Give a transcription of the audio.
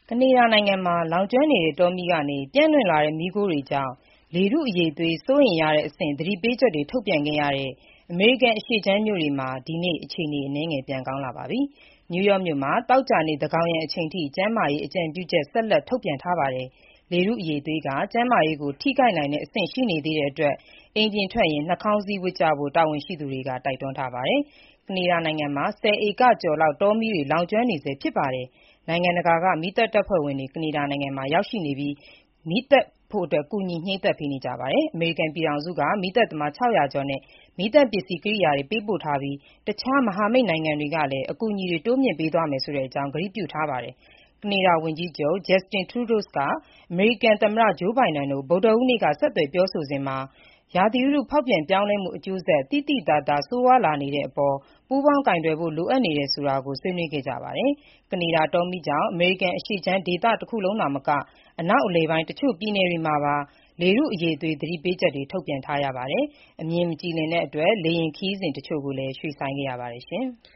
ကနေဒါနိုင်ငံမှာလောင်ကျွမ်းနေတဲ့တောမီးကနေပြန့်နှံ့လာတဲ့မီးခိုးတွေကြောင့်လေထုအရည်အသွေးစိုးရိမ်ရတဲ့အဆင့်သတိပေးချက်တွေထုတ်ပြန်ခဲ့ရတဲ့အမေရိကန်အရှေ့ခြမ်းမြို့တွေမှာဒီနေ့အခြေအနေအနည်းငယ်ပြန်ကောင်းလာပါပြီ။ နယူးယောက်မြို့မှာသောကြာနေ့သန်းခေါင်ယံအချိန်ထိကျန်းမာရေးအကြံပြုချက်ဆက်လက်ထုတ်ပြန်ထားပါတယ်။ လေထုအရည်အသွေးကကျန်းမာရေးကိုထိခိုက်နိုင်တဲ့အဆင့်ရှိနေသေးတဲ့အတွက်အိမ်ပြင်ထွက်ရင်နှာခေါင်းစည်းဝတ်ကြဖို့တာဝန်ရှိသူတွေကတိုက်တွန်းထားပါတယ်။ ကနေဒါနိုင်ငံမှာ10ဧကကျော်လောက်တောမီးတွေလောင်ကျွမ်းနေဆဲဖြစ်ပါတယ်။ နိုင်ငံတကာကမီးသတ်တပ်ဖွဲ့ဝင်တွေကနေဒါနိုင်ငံမှာရောက်ရှိနေပြီးမီးသတ်ဖို့ကူညီငြှိမ်းသတ်ပေးနေကြပါတယ်။ အမေရိကန်ပြည်ထောင်စုကမီးသတ်သမား600ကျော်နဲ့မီးသတ်ပစ္စည်းကိရိယာတွေပေးပို့ထားပြီးတခြားမဟာမိတ်နိုင်ငံတွေကလည်းအကူအညီတွေတိုးမြှင့်ပေးသွားမယ်ဆိုကြောင်းကတိပြုထားပါတယ်။ ကနေဒါဝန်ကြီးချုပ် Justin Trudeau ကအမေရိကန်သမ္မတ Joe Biden တို့ ဗုဒ္ဓဟူးနေ့ကဆက်သွယ်ပြောဆိုစဉ်မှာ ရာသီဥတုဖောက်ပြန်ပြောင်းလဲမှုအကျိုးဆက်သိသိသာသာဆိုးရွားလာနေတဲ့အပေါ်ပူးပေါင်းကိုင်တွယ်ဖို့လိုအပ်နေတယ်ဆိုတာကိုဆွေးနွေးခဲ့ကြပါတယ်။ ကနေဒါတောမီးကြောင့်အမေရိကန်အရှေ့ခြမ်းဒေသတခုလုံးသာမက အနောက်အလယ်ပိုင်းတချို့ပြည်နယ်တွေမှာပါလေထုအရည်အသွေးသတိပေးချက်တွေထုတ်ပြန်ထားရပါတယ်။ အမြင်မကြည်လင်တဲ့အတွက်လေယာဉ်ခရီးစဉ်တချို့ကိုလည်းရွှေ့ဆိုင်းခဲ့ရပါတယ်။